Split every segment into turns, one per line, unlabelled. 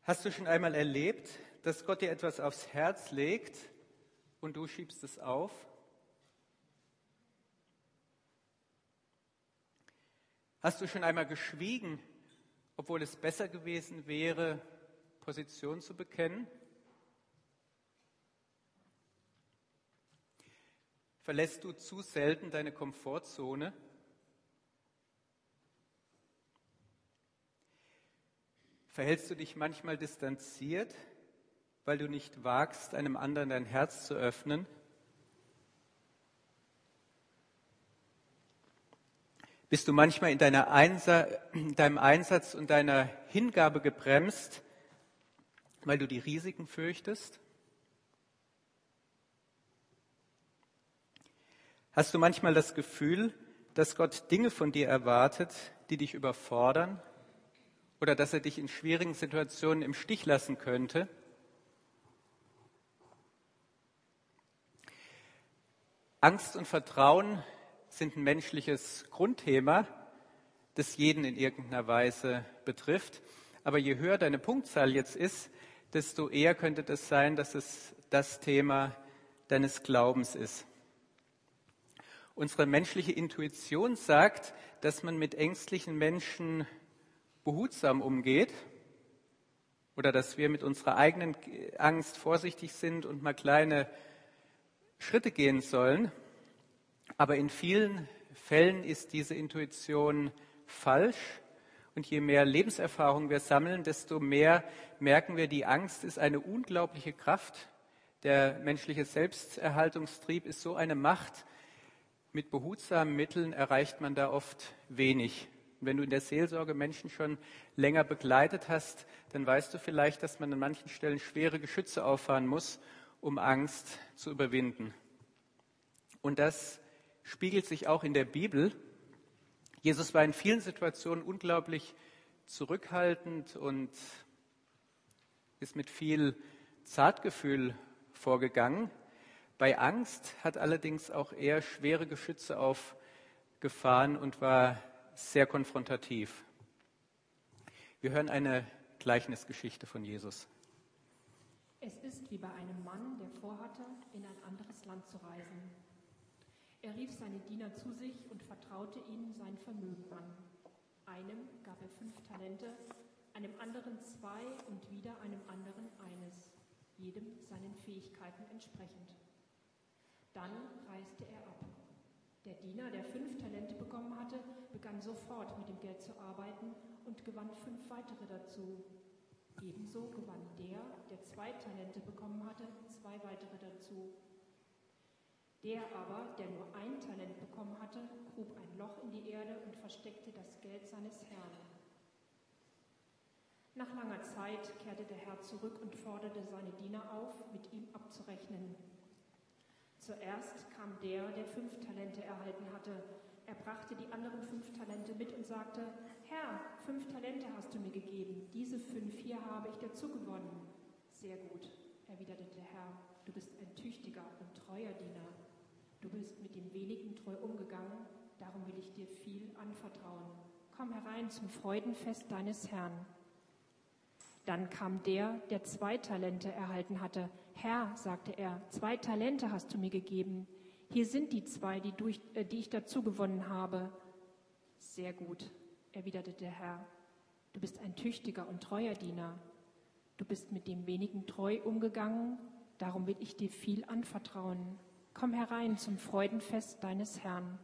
Hast du schon einmal erlebt, dass Gott dir etwas aufs Herz legt und du schiebst es auf? Hast du schon einmal geschwiegen, obwohl es besser gewesen wäre, Position zu bekennen? Verlässt du zu selten deine Komfortzone? Verhältst du dich manchmal distanziert, weil du nicht wagst, einem anderen dein Herz zu öffnen? Bist du manchmal in deinem Einsatz und deiner Hingabe gebremst, weil du die Risiken fürchtest? Hast du manchmal das Gefühl, dass Gott Dinge von dir erwartet, die dich überfordern? Oder dass er dich in schwierigen Situationen im Stich lassen könnte? Angst und Vertrauen sind ein menschliches Grundthema, das jeden in irgendeiner Weise betrifft. Aber je höher deine Punktzahl jetzt ist, desto eher könnte das sein, dass es das Thema deines Glaubens ist. Unsere menschliche Intuition sagt, dass man mit ängstlichen Menschen behutsam umgeht oder dass wir mit unserer eigenen Angst vorsichtig sind und mal kleine Schritte gehen sollen. Aber in vielen Fällen ist diese Intuition falsch und je mehr Lebenserfahrung wir sammeln, desto mehr merken wir, die Angst ist eine unglaubliche Kraft. Der menschliche Selbsterhaltungstrieb ist so eine Macht. Mit behutsamen Mitteln erreicht man da oft wenig. Wenn du in der Seelsorge Menschen schon länger begleitet hast, dann weißt du vielleicht, dass man an manchen Stellen schwere Geschütze auffahren muss, um Angst zu überwinden. Und das spiegelt sich auch in der Bibel. Jesus war in vielen Situationen unglaublich zurückhaltend und ist mit viel Zartgefühl vorgegangen. Bei Angst hat allerdings auch er schwere Geschütze aufgefahren und war sehr konfrontativ. Wir hören eine Gleichnisgeschichte von Jesus.
Es ist wie bei einem Mann, der vorhatte, in ein anderes Land zu reisen. Er rief seine Diener zu sich und vertraute ihnen sein Vermögen an. Einem gab er 5 Talente, einem anderen 2 und wieder einem anderen 1, jedem seinen Fähigkeiten entsprechend. Dann reiste er ab. Der Diener, der 5 Talente bekommen hatte, begann sofort mit dem Geld zu arbeiten und gewann 5 weitere dazu. Ebenso gewann der 2 Talente bekommen hatte, 2 weitere dazu. Der aber, der nur 1 Talent bekommen hatte, grub ein Loch in die Erde und versteckte das Geld seines Herrn. Nach langer Zeit kehrte der Herr zurück und forderte seine Diener auf, mit ihm abzurechnen. Zuerst kam der 5 Talente erhalten hatte. Er brachte die anderen 5 Talente mit und sagte: Herr, 5 Talente hast du mir gegeben, diese 5 hier habe ich dazu gewonnen. Sehr gut, erwiderte der Herr, du bist ein tüchtiger und treuer Diener. Du bist mit dem wenigen treu umgegangen, darum will ich dir viel anvertrauen. Komm herein zum Freudenfest deines Herrn. Dann kam der 2 Talente erhalten hatte. Herr, sagte er, 2 Talente hast du mir gegeben. Hier sind die 2, die ich dazu gewonnen habe. Sehr gut, erwiderte der Herr. Du bist ein tüchtiger und treuer Diener. Du bist mit dem wenigen treu umgegangen, darum will ich dir viel anvertrauen. Komm herein zum Freudenfest deines Herrn.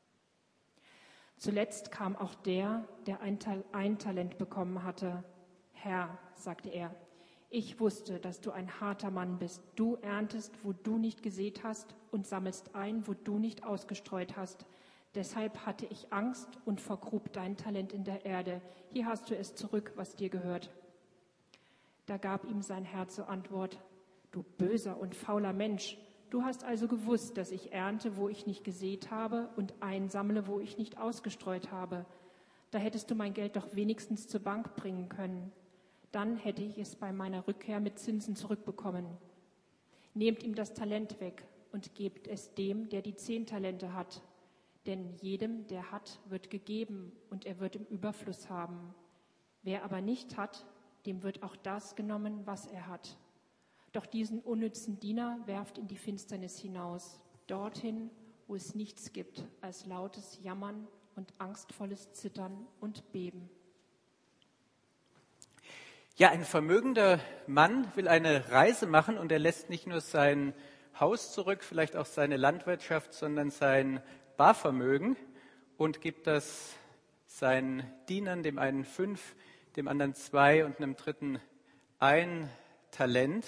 Zuletzt kam auch der 1 Talent bekommen hatte. Herr, sagte er, ich wusste, dass du ein harter Mann bist. Du erntest, wo du nicht gesät hast und sammelst ein, wo du nicht ausgestreut hast. Deshalb hatte ich Angst und vergrub dein Talent in der Erde. Hier hast du es zurück, was dir gehört. Da gab ihm sein Herr zur Antwort: Du böser und fauler Mensch, du hast also gewusst, dass ich ernte, wo ich nicht gesät habe und einsammle, wo ich nicht ausgestreut habe. Da hättest du mein Geld doch wenigstens zur Bank bringen können. Dann hätte ich es bei meiner Rückkehr mit Zinsen zurückbekommen. Nehmt ihm das Talent weg und gebt es dem, der die 10 Talente hat. Denn jedem, der hat, wird gegeben und er wird im Überfluss haben. Wer aber nicht hat, dem wird auch das genommen, was er hat. Doch diesen unnützen Diener werft in die Finsternis hinaus, dorthin, wo es nichts gibt als lautes Jammern und angstvolles Zittern und Beben.
Ja, ein vermögender Mann will eine Reise machen und er lässt nicht nur sein Haus zurück, vielleicht auch seine Landwirtschaft, sondern sein Barvermögen und gibt das seinen Dienern, dem einen 5, dem anderen 2 und einem dritten 1 Talent.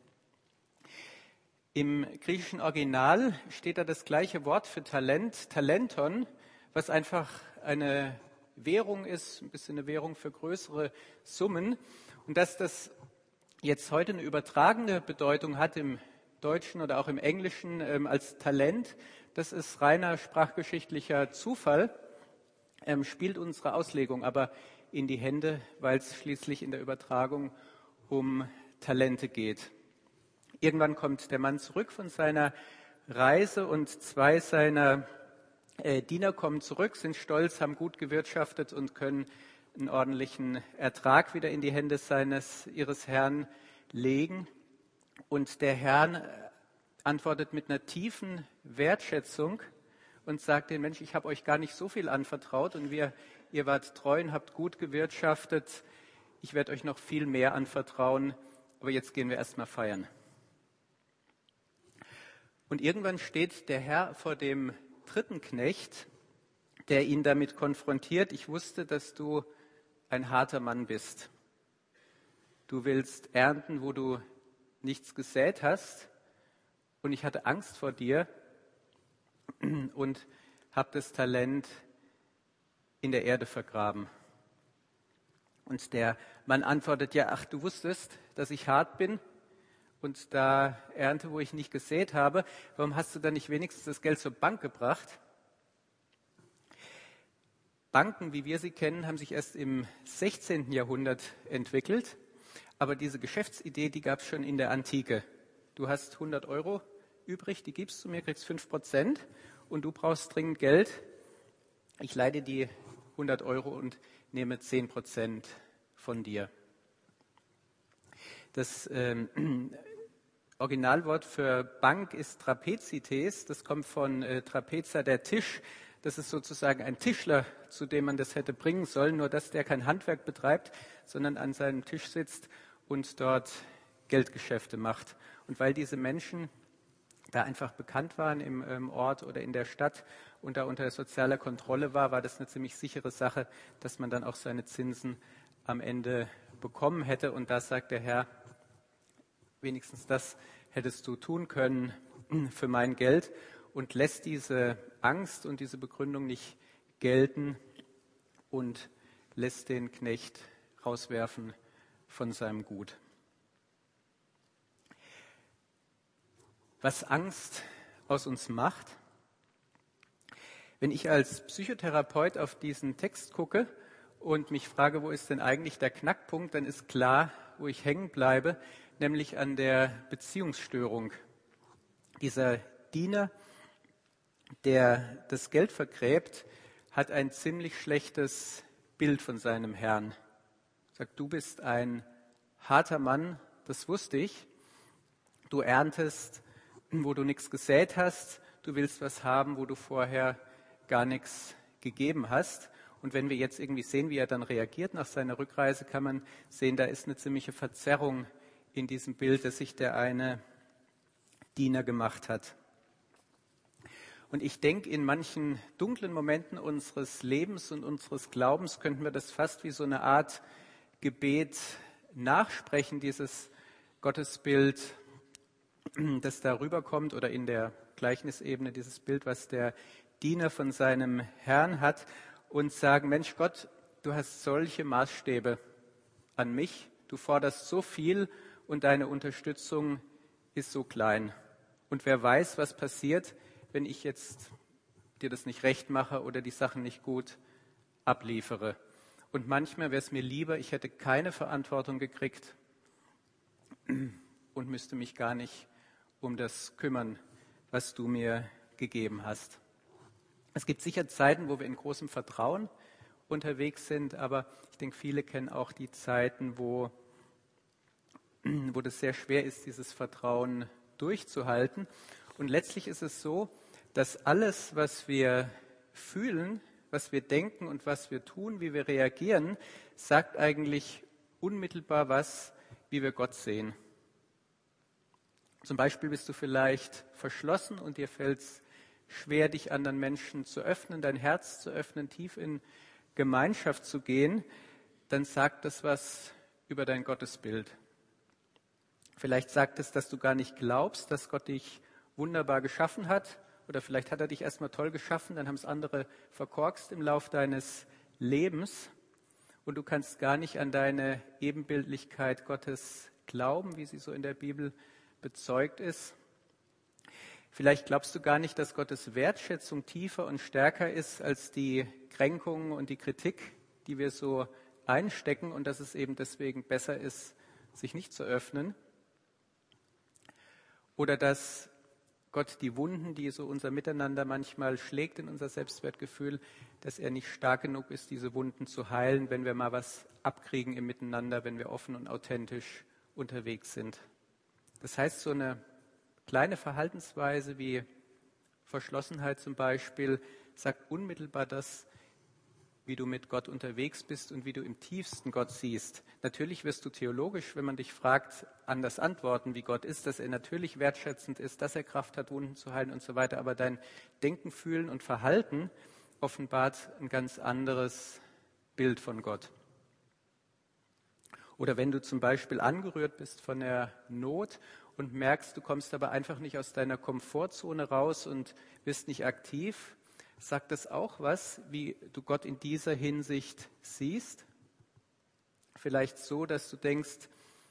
Im griechischen Original steht da das gleiche Wort für Talent, Talenton, was einfach eine Währung ist, ein bisschen eine Währung für größere Summen. Und dass das jetzt heute eine übertragene Bedeutung hat im Deutschen oder auch im Englischen als Talent, das ist reiner sprachgeschichtlicher Zufall, spielt unsere Auslegung aber in die Hände, weil es schließlich in der Übertragung um Talente geht. Irgendwann kommt der Mann zurück von seiner Reise und 2 seiner Diener kommen zurück, sind stolz, haben gut gewirtschaftet und können einen ordentlichen Ertrag wieder in die Hände ihres Herrn legen. Und der Herr antwortet mit einer tiefen Wertschätzung und sagt den Mensch, ich habe euch gar nicht so viel anvertraut und ihr wart treu und habt gut gewirtschaftet. Ich werde euch noch viel mehr anvertrauen, aber jetzt gehen wir erstmal feiern. Und irgendwann steht der Herr vor dem dritten Knecht, der ihn damit konfrontiert. Ich wusste, dass du ein harter Mann bist. Du willst ernten, wo du nichts gesät hast. Und ich hatte Angst vor dir und habe das Talent in der Erde vergraben. Und der Mann antwortet, ja, ach, du wusstest, dass ich hart bin und da ernte, wo ich nicht gesät habe. Warum hast du dann nicht wenigstens das Geld zur Bank gebracht? Banken, wie wir sie kennen, haben sich erst im 16. Jahrhundert entwickelt. Aber diese Geschäftsidee, die gab es schon in der Antike. Du hast 100 Euro übrig, die gibst du mir, kriegst 5% und du brauchst dringend Geld. Ich leihe die 100 Euro und nehme 10% von dir. Das Originalwort für Bank ist Trapezites. Das kommt von Trapeza, der Tisch. Das ist sozusagen ein Tischler, zu dem man das hätte bringen sollen, nur dass der kein Handwerk betreibt, sondern an seinem Tisch sitzt und dort Geldgeschäfte macht. Und weil diese Menschen da einfach bekannt waren im Ort oder in der Stadt und da unter sozialer Kontrolle war das eine ziemlich sichere Sache, dass man dann auch seine Zinsen am Ende bekommen hätte. Und da sagt der Herr, wenigstens das hättest du tun können für mein Geld und lässt diese Angst und diese Begründung nicht gelten und lässt den Knecht rauswerfen von seinem Gut. Was Angst aus uns macht, wenn ich als Psychotherapeut auf diesen Text gucke und mich frage, wo ist denn eigentlich der Knackpunkt, dann ist klar, wo ich hängen bleibe, nämlich an der Beziehungsstörung. Dieser Diener, der das Geld vergräbt, hat ein ziemlich schlechtes Bild von seinem Herrn. Er sagt, du bist ein harter Mann, das wusste ich. Du erntest, wo du nichts gesät hast. Du willst was haben, wo du vorher gar nichts gegeben hast. Und wenn wir jetzt irgendwie sehen, wie er dann reagiert nach seiner Rückreise, kann man sehen, da ist eine ziemliche Verzerrung in diesem Bild, das sich der eine Diener gemacht hat. Und ich denke, in manchen dunklen Momenten unseres Lebens und unseres Glaubens könnten wir das fast wie so eine Art Gebet nachsprechen, dieses Gottesbild, das da rüberkommt, oder in der Gleichnisebene dieses Bild, was der Diener von seinem Herrn hat, und sagen, Mensch Gott, du hast solche Maßstäbe an mich, du forderst so viel und deine Unterstützung ist so klein. Und wer weiß, was passiert, wenn ich jetzt dir das nicht recht mache oder die Sachen nicht gut abliefere. Und manchmal wäre es mir lieber, ich hätte keine Verantwortung gekriegt und müsste mich gar nicht um das kümmern, was du mir gegeben hast. Es gibt sicher Zeiten, wo wir in großem Vertrauen unterwegs sind, aber ich denke, viele kennen auch die Zeiten, wo wo das sehr schwer ist, dieses Vertrauen durchzuhalten. Und letztlich ist es so, dass alles, was wir fühlen, was wir denken und was wir tun, wie wir reagieren, sagt eigentlich unmittelbar was, wie wir Gott sehen. Zum Beispiel bist du vielleicht verschlossen und dir fällt es schwer, dich anderen Menschen zu öffnen, dein Herz zu öffnen, tief in Gemeinschaft zu gehen, dann sagt das was über dein Gottesbild. Vielleicht sagt es, dass du gar nicht glaubst, dass Gott dich wunderbar geschaffen hat, oder vielleicht hat er dich erstmal toll geschaffen, dann haben es andere verkorkst im Lauf deines Lebens und du kannst gar nicht an deine Ebenbildlichkeit Gottes glauben, wie sie so in der Bibel bezeugt ist. Vielleicht glaubst du gar nicht, dass Gottes Wertschätzung tiefer und stärker ist als die Kränkungen und die Kritik, die wir so einstecken und dass es eben deswegen besser ist, sich nicht zu öffnen. Oder dass Gott die Wunden, die so unser Miteinander manchmal schlägt in unser Selbstwertgefühl, dass er nicht stark genug ist, diese Wunden zu heilen, wenn wir mal was abkriegen im Miteinander, wenn wir offen und authentisch unterwegs sind. Das heißt, so eine kleine Verhaltensweise wie Verschlossenheit zum Beispiel sagt unmittelbar das, wie du mit Gott unterwegs bist und wie du im tiefsten Gott siehst. Natürlich wirst du theologisch, wenn man dich fragt, anders antworten, wie Gott ist, dass er natürlich wertschätzend ist, dass er Kraft hat, Wunden zu heilen und so weiter. Aber dein Denken, Fühlen und Verhalten offenbart ein ganz anderes Bild von Gott. Oder wenn du zum Beispiel angerührt bist von der Not und merkst, du kommst aber einfach nicht aus deiner Komfortzone raus und bist nicht aktiv, sagt das auch was, wie du Gott in dieser Hinsicht siehst? Vielleicht so, dass du denkst,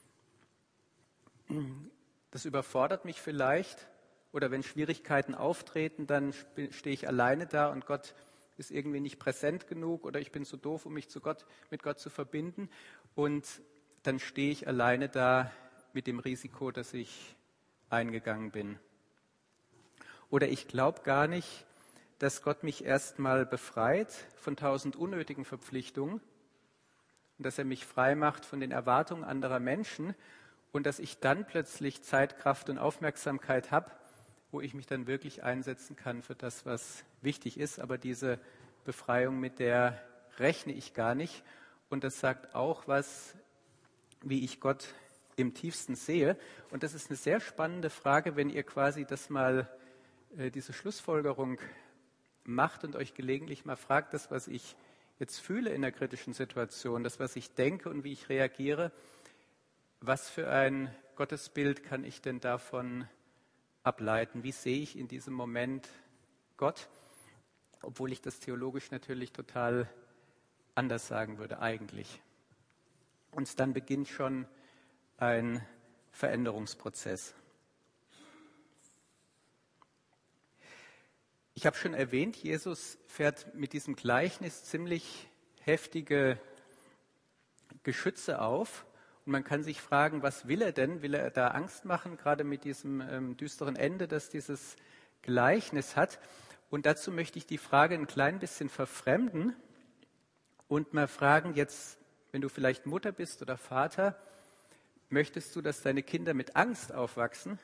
das überfordert mich vielleicht. Oder wenn Schwierigkeiten auftreten, dann stehe ich alleine da und Gott ist irgendwie nicht präsent genug oder ich bin zu doof, um mich mit Gott zu verbinden. Und dann stehe ich alleine da mit dem Risiko, dass ich eingegangen bin. Oder ich glaube gar nicht, dass Gott mich erstmal befreit von 1000 unnötigen Verpflichtungen und dass er mich frei macht von den Erwartungen anderer Menschen und dass ich dann plötzlich Zeit, Kraft und Aufmerksamkeit habe, wo ich mich dann wirklich einsetzen kann für das, was wichtig ist. Aber diese Befreiung, mit der rechne ich gar nicht. Und das sagt auch was, wie ich Gott im tiefsten sehe. Und das ist eine sehr spannende Frage, wenn ihr quasi das mal, diese Schlussfolgerung macht und euch gelegentlich mal fragt, das, was ich jetzt fühle in der kritischen Situation, das, was ich denke und wie ich reagiere, was für ein Gottesbild kann ich denn davon ableiten? Wie sehe ich in diesem Moment Gott, obwohl ich das theologisch natürlich total anders sagen würde eigentlich. Und dann beginnt schon ein Veränderungsprozess. Ich habe schon erwähnt, Jesus fährt mit diesem Gleichnis ziemlich heftige Geschütze auf. Und man kann sich fragen, was will er denn? Will er da Angst machen, gerade mit diesem düsteren Ende, das dieses Gleichnis hat? Und dazu möchte ich die Frage ein klein bisschen verfremden und mal fragen, jetzt, wenn du vielleicht Mutter bist oder Vater, möchtest du, dass deine Kinder mit Angst aufwachsen?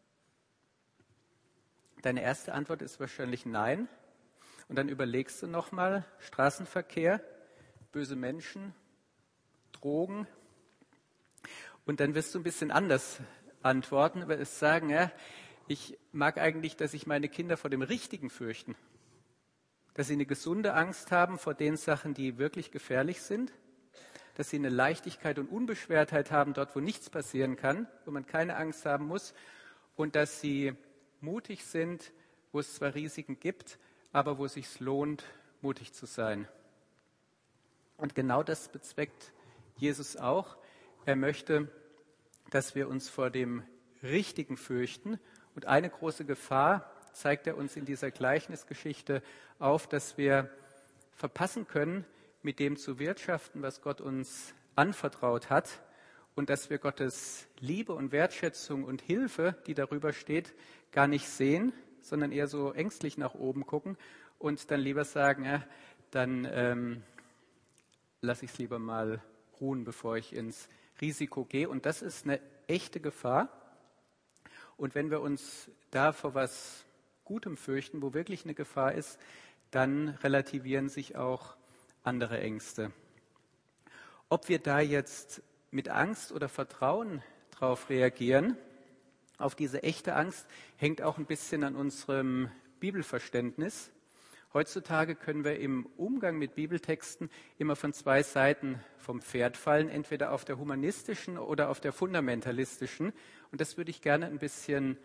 Deine erste Antwort ist wahrscheinlich nein. Und dann überlegst du nochmal, Straßenverkehr, böse Menschen, Drogen. Und dann wirst du ein bisschen anders antworten, wirst sagen, ja, ich mag eigentlich, dass sich meine Kinder vor dem Richtigen fürchten. Dass sie eine gesunde Angst haben vor den Sachen, die wirklich gefährlich sind. Dass sie eine Leichtigkeit und Unbeschwertheit haben dort, wo nichts passieren kann, wo man keine Angst haben muss. Und dass sie mutig sind, wo es zwar Risiken gibt, aber wo es sich lohnt, mutig zu sein. Und genau das bezweckt Jesus auch. Er möchte, dass wir uns vor dem Richtigen fürchten. Und eine große Gefahr zeigt er uns in dieser Gleichnisgeschichte auf, dass wir verpassen können, mit dem zu wirtschaften, was Gott uns anvertraut hat. Und dass wir Gottes Liebe und Wertschätzung und Hilfe, die darüber steht, gar nicht sehen, sondern eher so ängstlich nach oben gucken und dann lieber sagen, ja, dann lasse ich es lieber mal ruhen, bevor ich ins Risiko gehe. Und das ist eine echte Gefahr. Und wenn wir uns da vor was Gutem fürchten, wo wirklich eine Gefahr ist, dann relativieren sich auch andere Ängste. Ob wir da jetzt mit Angst oder Vertrauen drauf reagieren, auf diese echte Angst, hängt auch ein bisschen an unserem Bibelverständnis. Heutzutage können wir im Umgang mit Bibeltexten immer von zwei Seiten vom Pferd fallen, entweder auf der humanistischen oder auf der fundamentalistischen. Und das würde ich gerne ein bisschen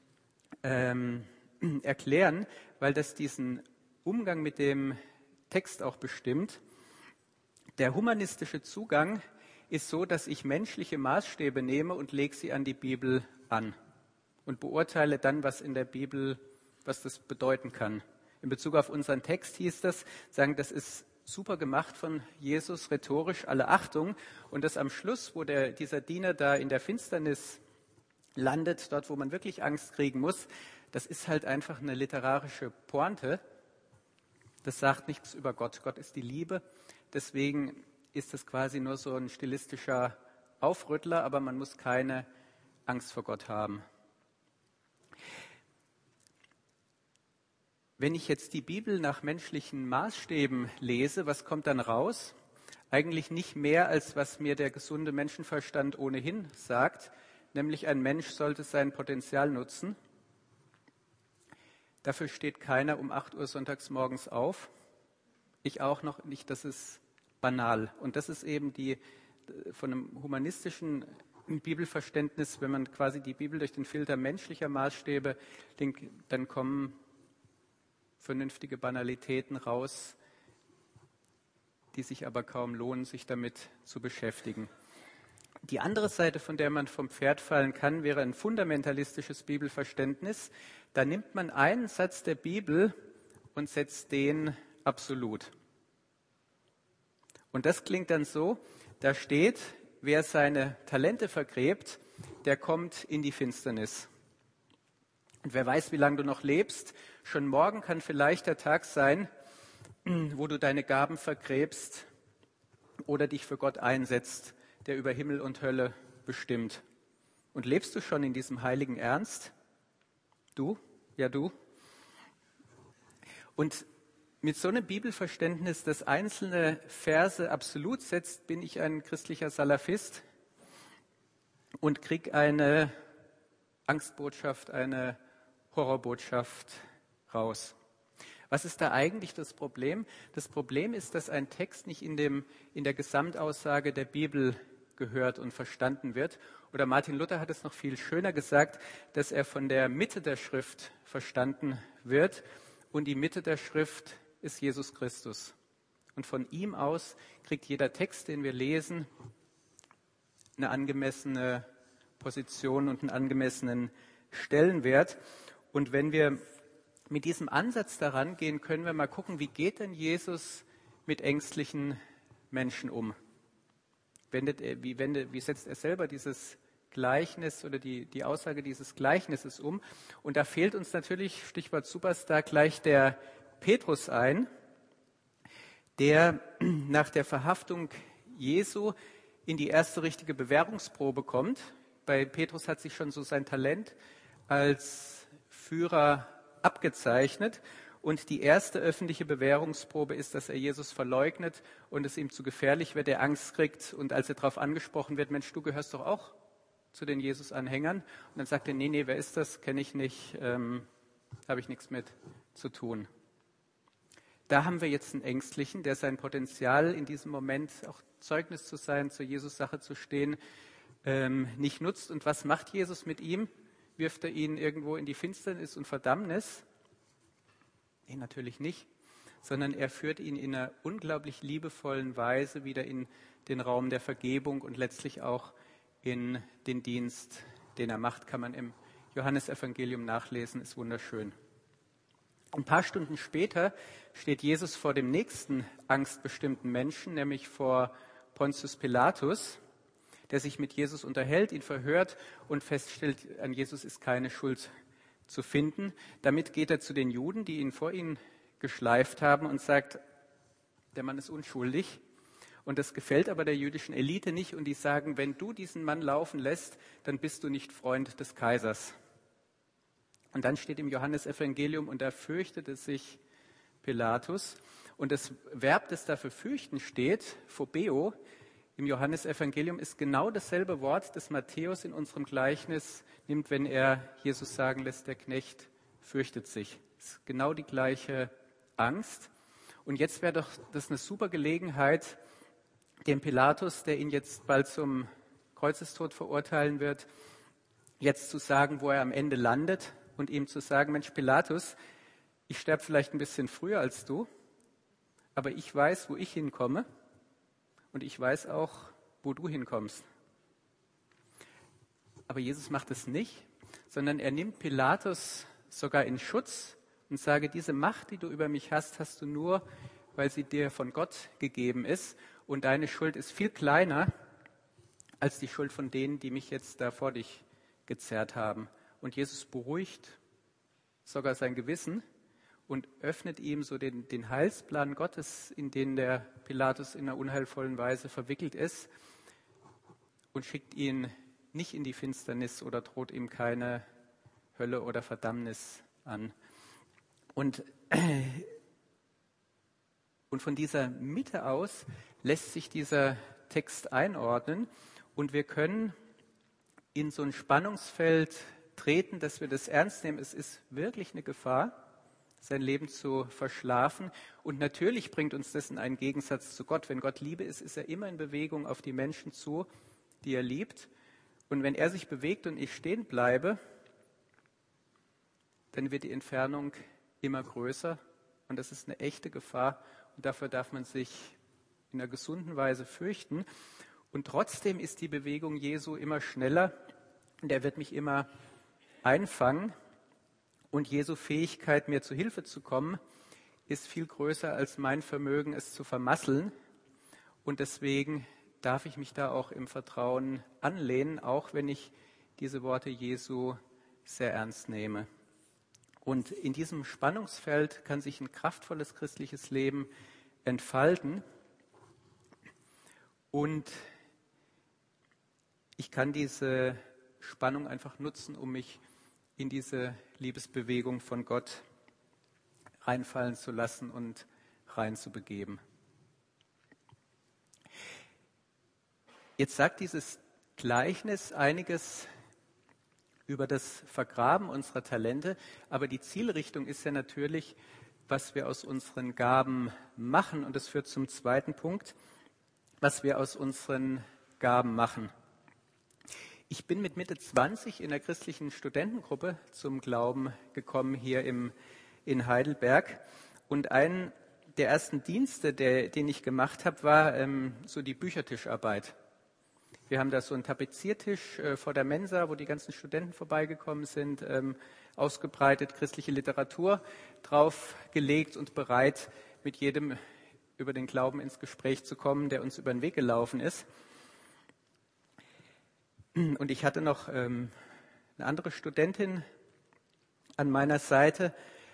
erklären, weil das diesen Umgang mit dem Text auch bestimmt. Der humanistische Zugang ist so, dass ich menschliche Maßstäbe nehme und lege sie an die Bibel an und beurteile dann, was in der Bibel, was das bedeuten kann. In Bezug auf unseren Text hieß das, das ist super gemacht von Jesus, rhetorisch, alle Achtung. Und das am Schluss, wo dieser Diener da in der Finsternis landet, dort, wo man wirklich Angst kriegen muss, das ist halt einfach eine literarische Pointe. Das sagt nichts über Gott. Gott ist die Liebe. Deswegen ist das quasi nur so ein stilistischer Aufrüttler, aber man muss keine Angst vor Gott haben. Wenn ich jetzt die Bibel nach menschlichen Maßstäben lese, was kommt dann raus? Eigentlich nicht mehr, als was mir der gesunde Menschenverstand ohnehin sagt, nämlich ein Mensch sollte sein Potenzial nutzen. Dafür steht keiner um 8 Uhr sonntags morgens auf. Ich auch noch nicht, das ist banal. Und das ist eben von einem humanistischen Bibelverständnis, wenn man quasi die Bibel durch den Filter menschlicher Maßstäbe denkt, dann kommen vernünftige Banalitäten raus, die sich aber kaum lohnen, sich damit zu beschäftigen. Die andere Seite, von der man vom Pferd fallen kann, wäre ein fundamentalistisches Bibelverständnis. Da nimmt man einen Satz der Bibel und setzt den absolut. Und das klingt dann so, da steht, wer seine Talente vergräbt, der kommt in die Finsternis. Und wer weiß, wie lange du noch lebst, schon morgen kann vielleicht der Tag sein, wo du deine Gaben vergräbst oder dich für Gott einsetzt, der über Himmel und Hölle bestimmt. Und lebst du schon in diesem heiligen Ernst? Du? Ja, du? Und mit so einem Bibelverständnis, das einzelne Verse absolut setzt, bin ich ein christlicher Salafist und kriege eine Angstbotschaft, eine Horrorbotschaft raus. Was ist da eigentlich das Problem? Das Problem ist, dass ein Text nicht in der Gesamtaussage der Bibel gehört und verstanden wird. Oder Martin Luther hat es noch viel schöner gesagt, dass er von der Mitte der Schrift verstanden wird. Und die Mitte der Schrift ist Jesus Christus. Und von ihm aus kriegt jeder Text, den wir lesen, eine angemessene Position und einen angemessenen Stellenwert. Und wenn wir mit diesem Ansatz daran gehen, können wir mal gucken, wie geht denn Jesus mit ängstlichen Menschen um? Wie setzt er selber dieses Gleichnis oder die Aussage dieses Gleichnisses um? Und da fehlt uns natürlich, Stichwort Superstar, gleich der Petrus ein, der nach der Verhaftung Jesu in die erste richtige Bewährungsprobe kommt. Bei Petrus hat sich schon so sein Talent als Führer abgezeichnet. Und die erste öffentliche Bewährungsprobe ist, dass er Jesus verleugnet und es ihm zu gefährlich wird, er Angst kriegt. Und als er darauf angesprochen wird, Mensch, du gehörst doch auch zu den Jesus-Anhängern. Und dann sagt er, nee, wer ist das? Kenne ich nicht, habe ich nichts mit zu tun. Da haben wir jetzt einen Ängstlichen, der sein Potenzial in diesem Moment, auch Zeugnis zu sein, zur Jesus-Sache zu stehen, nicht nutzt. Und was macht Jesus mit ihm? Wirft er ihn irgendwo in die Finsternis und Verdammnis? Nee, natürlich nicht, sondern er führt ihn in einer unglaublich liebevollen Weise wieder in den Raum der Vergebung und letztlich auch in den Dienst, den er macht, kann man im Johannesevangelium nachlesen, ist wunderschön. Ein paar Stunden später steht Jesus vor dem nächsten angstbestimmten Menschen, nämlich vor Pontius Pilatus, der sich mit Jesus unterhält, ihn verhört und feststellt, an Jesus ist keine Schuld zu finden. Damit geht er zu den Juden, die ihn vor ihn geschleift haben und sagt, der Mann ist unschuldig. Und das gefällt aber der jüdischen Elite nicht und die sagen, wenn du diesen Mann laufen lässt, dann bist du nicht Freund des Kaisers. Und dann steht im Johannesevangelium, und da fürchtete sich Pilatus. Und das Verb, das da für fürchten steht, phobeo, im Johannesevangelium ist genau dasselbe Wort, das Matthäus in unserem Gleichnis nimmt, wenn er Jesus sagen lässt, der Knecht fürchtet sich. Das ist genau die gleiche Angst. Und jetzt wäre doch das eine super Gelegenheit, dem Pilatus, der ihn jetzt bald zum Kreuzestod verurteilen wird, jetzt zu sagen, wo er am Ende landet und ihm zu sagen, Mensch Pilatus, ich sterbe vielleicht ein bisschen früher als du, aber ich weiß, wo ich hinkomme und ich weiß auch, wo du hinkommst. Aber Jesus macht es nicht, sondern er nimmt Pilatus sogar in Schutz und sage, diese Macht, die du über mich hast, hast du nur, weil sie dir von Gott gegeben ist und deine Schuld ist viel kleiner als die Schuld von denen, die mich jetzt da vor dich gezerrt haben. Und Jesus beruhigt sogar sein Gewissen und öffnet ihm so den Heilsplan Gottes, in den der Pilatus in einer unheilvollen Weise verwickelt ist, und schickt ihn nicht in die Finsternis oder droht ihm keine Hölle oder Verdammnis an. Und von dieser Mitte aus lässt sich dieser Text einordnen und wir können in so ein Spannungsfeld treten, dass wir das ernst nehmen. Es ist wirklich eine Gefahr, sein Leben zu verschlafen. Und natürlich bringt uns das in einen Gegensatz zu Gott. Wenn Gott Liebe ist, ist er immer in Bewegung auf die Menschen zu, die er liebt. Und wenn er sich bewegt und ich stehen bleibe, dann wird die Entfernung immer größer. Und das ist eine echte Gefahr. Und dafür darf man sich in einer gesunden Weise fürchten. Und trotzdem ist die Bewegung Jesu immer schneller. Und er wird mich immer einfangen. Und Jesu Fähigkeit, mir zu Hilfe zu kommen, ist viel größer als mein Vermögen, es zu vermasseln. Und deswegen darf ich mich da auch im Vertrauen anlehnen, auch wenn ich diese Worte Jesu sehr ernst nehme. Und in diesem Spannungsfeld kann sich ein kraftvolles christliches Leben entfalten. Und ich kann diese Spannung einfach nutzen, um mich in diese Liebesbewegung von Gott reinfallen zu lassen und reinzubegeben. Jetzt sagt dieses Gleichnis einiges über das Vergraben unserer Talente, aber die Zielrichtung ist ja natürlich, was wir aus unseren Gaben machen. Und das führt zum zweiten Punkt, was wir aus unseren Gaben machen. Ich bin mit Mitte 20 in der christlichen Studentengruppe zum Glauben gekommen hier in Heidelberg. Und einen der ersten Dienste, den ich gemacht habe, war so die Büchertischarbeit. Wir haben da so einen Tapeziertisch vor der Mensa, wo die ganzen Studenten vorbeigekommen sind, ausgebreitet, christliche Literatur draufgelegt und bereit, mit jedem über den Glauben ins Gespräch zu kommen, der uns über den Weg gelaufen ist. Und ich hatte noch eine andere Studentin an meiner Seite.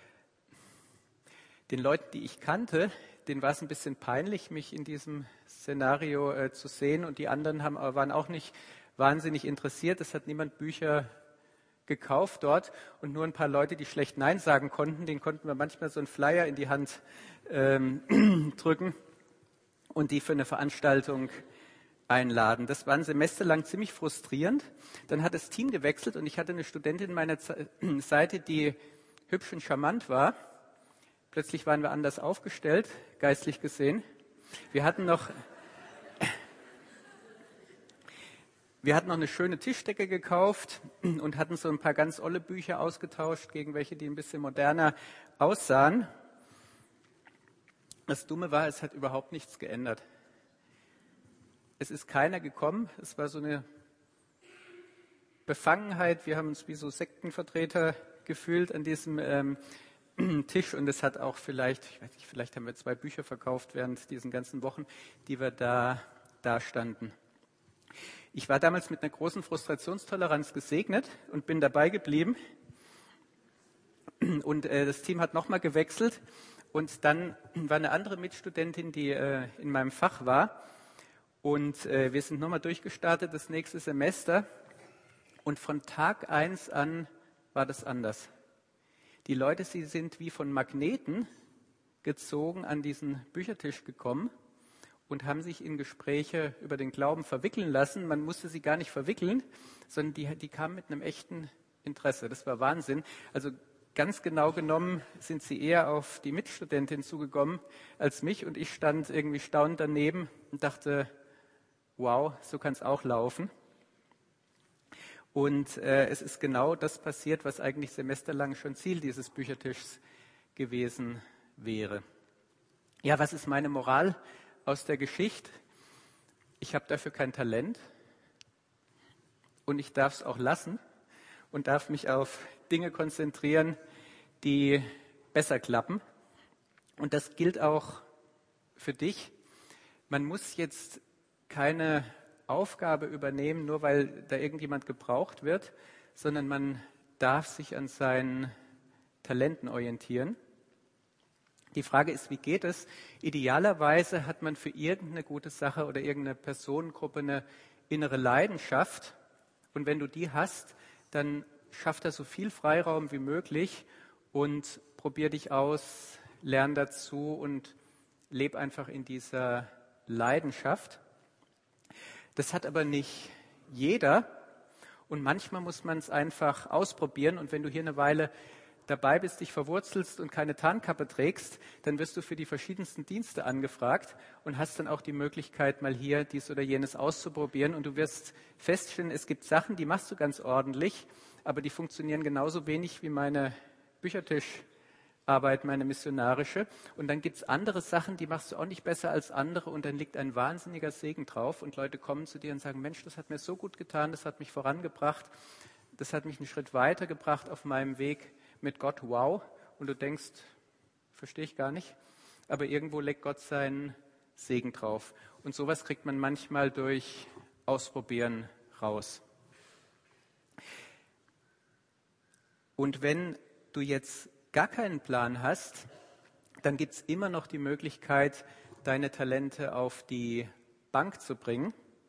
Den Leuten, die ich kannte, denen war es ein bisschen peinlich, mich in diesem Szenario zu sehen. Und die anderen waren auch nicht wahnsinnig interessiert. Es hat niemand Bücher gekauft dort. Und nur ein paar Leute, die schlecht Nein sagen konnten, denen konnten wir manchmal so einen Flyer in die Hand drücken und die für eine Veranstaltung einladen. Das war ein Semester lang ziemlich frustrierend. Dann hat das Team gewechselt und ich hatte eine Studentin an meiner Seite, die hübsch und charmant war. Plötzlich waren wir anders aufgestellt, geistlich gesehen. Wir hatten noch eine schöne Tischdecke gekauft und hatten so ein paar ganz olle Bücher ausgetauscht gegen welche, die ein bisschen moderner aussahen. Das Dumme war, es hat überhaupt nichts geändert. Es ist keiner gekommen. Es war so eine Befangenheit. Wir haben uns wie so Sektenvertreter gefühlt an diesem Tisch. Und es hat auch vielleicht haben wir 2 Bücher verkauft während diesen ganzen Wochen, die wir da standen. Ich war damals mit einer großen Frustrationstoleranz gesegnet und bin dabei geblieben. Und das Team hat nochmal gewechselt. Und dann war eine andere Mitstudentin, die in meinem Fach war. Und wir sind nochmal durchgestartet das nächste Semester. Und von Tag 1 an war das anders. Die Leute, sie sind wie von Magneten gezogen an diesen Büchertisch gekommen und haben sich in Gespräche über den Glauben verwickeln lassen. Man musste sie gar nicht verwickeln, sondern die kamen mit einem echten Interesse. Das war Wahnsinn. Also ganz genau genommen sind sie eher auf die Mitstudentin zugekommen als mich. Und ich stand irgendwie staunend daneben und dachte, wow, so kann es auch laufen. Und es ist genau das passiert, was eigentlich semesterlang schon Ziel dieses Büchertischs gewesen wäre. Ja, was ist meine Moral aus der Geschichte? Ich habe dafür kein Talent und ich darf es auch lassen und darf mich auf Dinge konzentrieren, die besser klappen. Und das gilt auch für dich. Man muss jetzt keine Aufgabe übernehmen, nur weil da irgendjemand gebraucht wird, sondern man darf sich an seinen Talenten orientieren. Die Frage ist, wie geht es? Idealerweise hat man für irgendeine gute Sache oder irgendeine Personengruppe eine innere Leidenschaft. Und wenn du die hast, dann schaff da so viel Freiraum wie möglich und probier dich aus, lern dazu und leb einfach in dieser Leidenschaft. Das hat aber nicht jeder und manchmal muss man es einfach ausprobieren. Und wenn du hier eine Weile dabei bist, dich verwurzelst und keine Tarnkappe trägst, dann wirst du für die verschiedensten Dienste angefragt und hast dann auch die Möglichkeit, mal hier dies oder jenes auszuprobieren. Und du wirst feststellen, es gibt Sachen, die machst du ganz ordentlich, aber die funktionieren genauso wenig wie meine Büchertischarbeit, meine missionarische. Und dann gibt es andere Sachen, die machst du auch nicht besser als andere und dann liegt ein wahnsinniger Segen drauf. Und Leute kommen zu dir und sagen, Mensch, das hat mir so gut getan, das hat mich vorangebracht, das hat mich einen Schritt weitergebracht auf meinem Weg mit Gott, wow. Und du denkst, verstehe ich gar nicht, aber irgendwo legt Gott seinen Segen drauf. Und sowas kriegt man manchmal durch Ausprobieren raus. Und wenn du jetzt gar keinen Plan hast, dann gibt es immer noch die Möglichkeit, deine Talente auf die Bank zu bringen.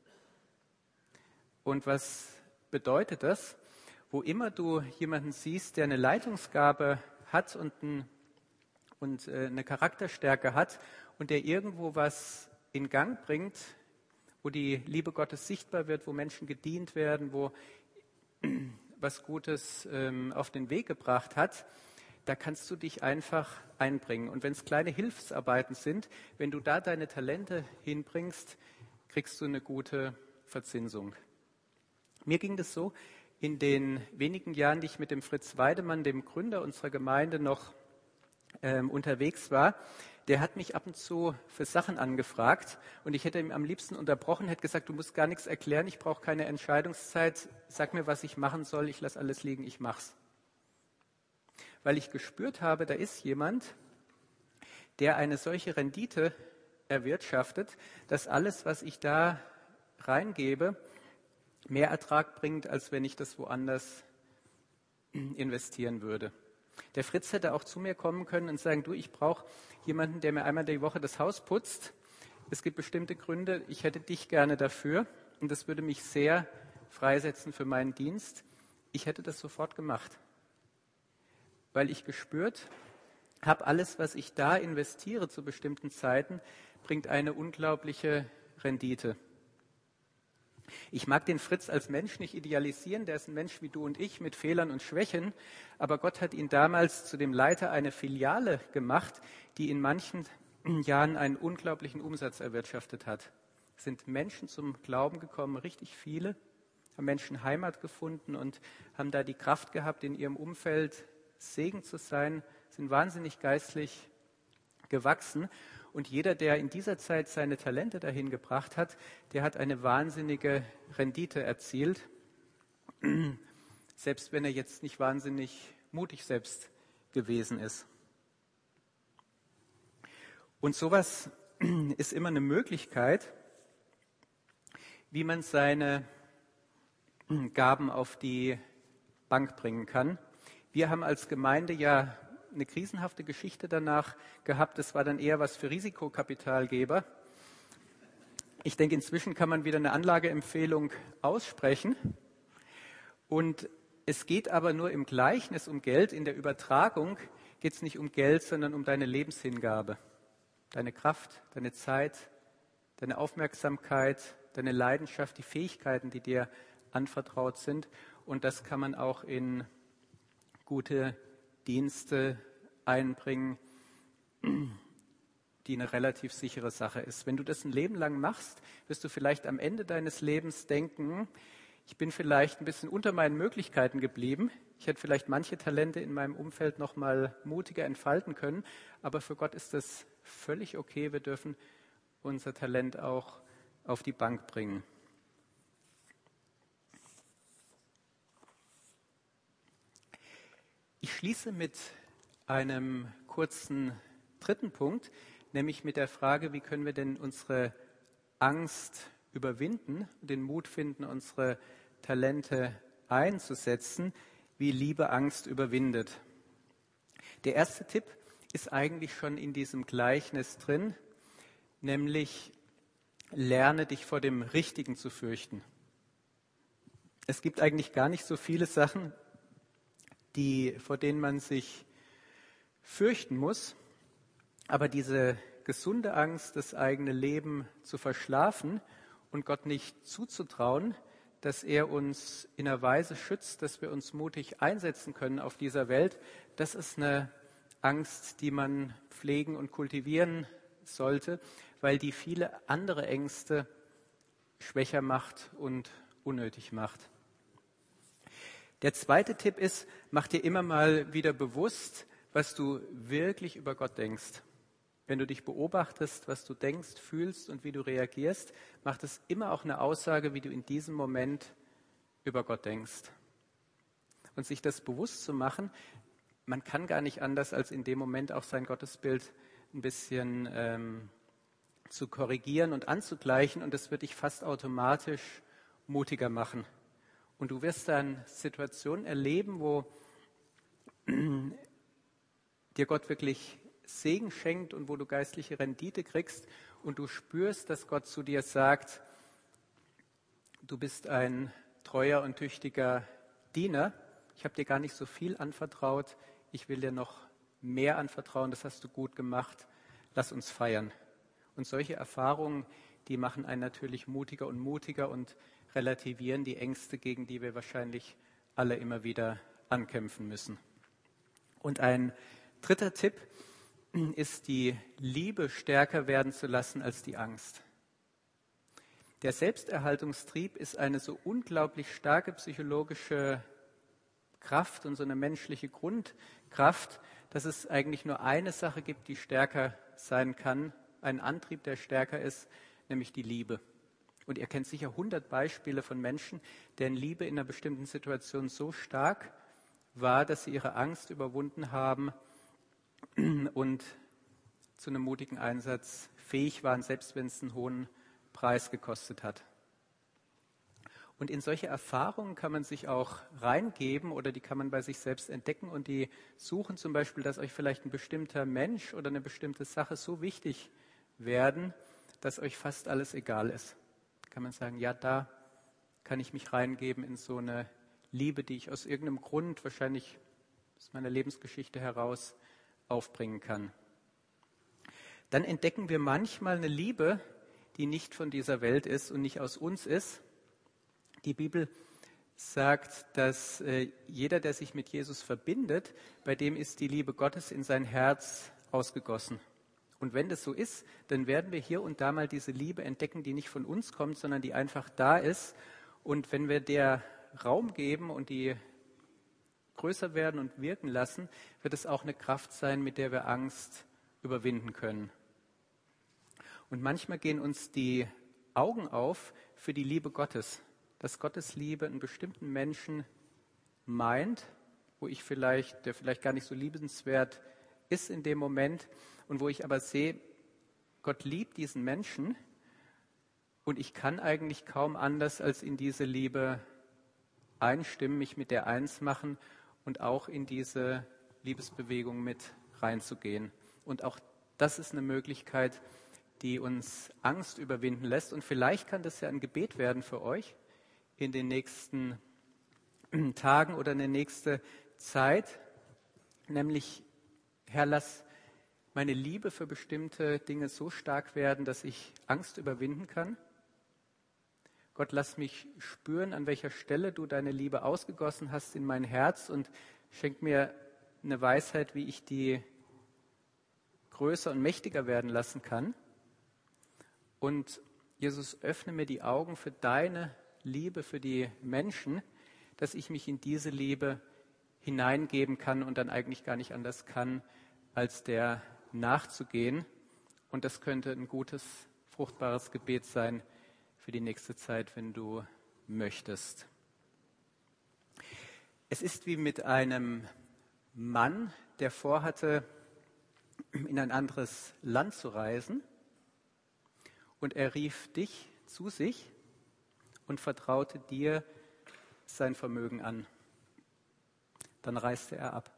Und was bedeutet das? Wo immer du jemanden siehst, der eine Leitungsgabe hat und eine Charakterstärke hat und der irgendwo was in Gang bringt, wo die Liebe Gottes sichtbar wird, wo Menschen gedient werden, wo was Gutes auf den Weg gebracht hat, da kannst du dich einfach einbringen. Und wenn es kleine Hilfsarbeiten sind, wenn du da deine Talente hinbringst, kriegst du eine gute Verzinsung. Mir ging das so, in den wenigen Jahren, die ich mit dem Fritz Weidemann, dem Gründer unserer Gemeinde, noch unterwegs war, der hat mich ab und zu für Sachen angefragt und ich hätte ihm am liebsten unterbrochen, hätte gesagt, du musst gar nichts erklären, ich brauche keine Entscheidungszeit, sag mir, was ich machen soll, ich lasse alles liegen, ich mach's. Weil ich gespürt habe, da ist jemand, der eine solche Rendite erwirtschaftet, dass alles, was ich da reingebe, mehr Ertrag bringt, als wenn ich das woanders investieren würde. Der Fritz hätte auch zu mir kommen können und sagen, du, ich brauche jemanden, der mir einmal die Woche das Haus putzt. Es gibt bestimmte Gründe, ich hätte dich gerne dafür und das würde mich sehr freisetzen für meinen Dienst. Ich hätte das sofort gemacht, weil ich gespürt habe, alles, was ich da investiere zu bestimmten Zeiten, bringt eine unglaubliche Rendite. Ich mag den Fritz als Mensch nicht idealisieren, der ist ein Mensch wie du und ich mit Fehlern und Schwächen, aber Gott hat ihn damals zu dem Leiter einer Filiale gemacht, die in manchen Jahren einen unglaublichen Umsatz erwirtschaftet hat. Es sind Menschen zum Glauben gekommen, richtig viele, haben Menschen Heimat gefunden und haben da die Kraft gehabt, in ihrem Umfeld Segen zu sein, sind wahnsinnig geistlich gewachsen. Und jeder, der in dieser Zeit seine Talente dahin gebracht hat, der hat eine wahnsinnige Rendite erzielt, selbst wenn er jetzt nicht wahnsinnig mutig selbst gewesen ist. Und sowas ist immer eine Möglichkeit, wie man seine Gaben auf die Bank bringen kann. Wir haben als Gemeinde ja eine krisenhafte Geschichte danach gehabt. Das war dann eher was für Risikokapitalgeber. Ich denke, inzwischen kann man wieder eine Anlageempfehlung aussprechen. Und es geht aber nur im Gleichnis um Geld. In der Übertragung geht es nicht um Geld, sondern um deine Lebenshingabe. Deine Kraft, deine Zeit, deine Aufmerksamkeit, deine Leidenschaft, die Fähigkeiten, die dir anvertraut sind. Und das kann man auch in gute Dienste einbringen, die eine relativ sichere Sache ist. Wenn du das ein Leben lang machst, wirst du vielleicht am Ende deines Lebens denken, ich bin vielleicht ein bisschen unter meinen Möglichkeiten geblieben. Ich hätte vielleicht manche Talente in meinem Umfeld noch mal mutiger entfalten können, aber für Gott ist das völlig okay. Wir dürfen unser Talent auch auf die Bank bringen. Ich schließe mit einem kurzen dritten Punkt, nämlich mit der Frage, wie können wir denn unsere Angst überwinden und den Mut finden, unsere Talente einzusetzen, wie Liebe Angst überwindet. Der erste Tipp ist eigentlich schon in diesem Gleichnis drin, nämlich lerne dich vor dem Richtigen zu fürchten. Es gibt eigentlich gar nicht so viele Sachen, vor denen man sich fürchten muss, aber diese gesunde Angst, das eigene Leben zu verschlafen und Gott nicht zuzutrauen, dass er uns in einer Weise schützt, dass wir uns mutig einsetzen können auf dieser Welt, das ist eine Angst, die man pflegen und kultivieren sollte, weil die viele andere Ängste schwächer macht und unnötig macht. Der zweite Tipp ist, mach dir immer mal wieder bewusst, was du wirklich über Gott denkst. Wenn du dich beobachtest, was du denkst, fühlst und wie du reagierst, macht es immer auch eine Aussage, wie du in diesem Moment über Gott denkst. Und sich das bewusst zu machen, man kann gar nicht anders, als in dem Moment auch sein Gottesbild ein bisschen zu korrigieren und anzugleichen. Und das wird dich fast automatisch mutiger machen. Und du wirst dann Situationen erleben, wo dir Gott wirklich Segen schenkt und wo du geistliche Rendite kriegst und du spürst, dass Gott zu dir sagt, du bist ein treuer und tüchtiger Diener. Ich habe dir gar nicht so viel anvertraut. Ich will dir noch mehr anvertrauen. Das hast du gut gemacht. Lass uns feiern. Und solche Erfahrungen, die machen einen natürlich mutiger und relativieren die Ängste, gegen die wir wahrscheinlich alle immer wieder ankämpfen müssen. Und ein dritter Tipp ist, die Liebe stärker werden zu lassen als die Angst. Der Selbsterhaltungstrieb ist eine so unglaublich starke psychologische Kraft und so eine menschliche Grundkraft, dass es eigentlich nur eine Sache gibt, die stärker sein kann, einen Antrieb, der stärker ist, nämlich die Liebe. Und ihr kennt sicher 100 Beispiele von Menschen, deren Liebe in einer bestimmten Situation so stark war, dass sie ihre Angst überwunden haben und zu einem mutigen Einsatz fähig waren, selbst wenn es einen hohen Preis gekostet hat. Und in solche Erfahrungen kann man sich auch reingeben oder die kann man bei sich selbst entdecken und die suchen zum Beispiel, dass euch vielleicht ein bestimmter Mensch oder eine bestimmte Sache so wichtig werden, dass euch fast alles egal ist. Da kann man sagen, ja, da kann ich mich reingeben in so eine Liebe, die ich aus irgendeinem Grund, wahrscheinlich aus meiner Lebensgeschichte heraus, aufbringen kann. Dann entdecken wir manchmal eine Liebe, die nicht von dieser Welt ist und nicht aus uns ist. Die Bibel sagt, dass jeder, der sich mit Jesus verbindet, bei dem ist die Liebe Gottes in sein Herz ausgegossen. Und wenn das so ist, dann werden wir hier und da mal diese Liebe entdecken, die nicht von uns kommt, sondern die einfach da ist. Und wenn wir der Raum geben und die größer werden und wirken lassen, wird es auch eine Kraft sein, mit der wir Angst überwinden können. Und manchmal gehen uns die Augen auf für die Liebe Gottes, dass Gottes Liebe einen bestimmten Menschen meint, der vielleicht gar nicht so liebenswert ist in dem Moment und wo ich aber sehe, Gott liebt diesen Menschen und ich kann eigentlich kaum anders als in diese Liebe einstimmen, mich mit der eins machen und auch in diese Liebesbewegung mit reinzugehen. Und auch das ist eine Möglichkeit, die uns Angst überwinden lässt. Und vielleicht kann das ja ein Gebet werden für euch in den nächsten Tagen oder in der nächsten Zeit. Nämlich, Herr, lass meine Liebe für bestimmte Dinge so stark werden, dass ich Angst überwinden kann. Gott, lass mich spüren, an welcher Stelle du deine Liebe ausgegossen hast in mein Herz und schenk mir eine Weisheit, wie ich die größer und mächtiger werden lassen kann. Und Jesus, öffne mir die Augen für deine Liebe für die Menschen, dass ich mich in diese Liebe hineingeben kann und dann eigentlich gar nicht anders kann, als der nachzugehen. Und das könnte ein gutes, fruchtbares Gebet sein für die nächste Zeit, wenn du möchtest. Es ist wie mit einem Mann, der vorhatte, in ein anderes Land zu reisen. Und er rief dich zu sich und vertraute dir sein Vermögen an. Dann reiste er ab.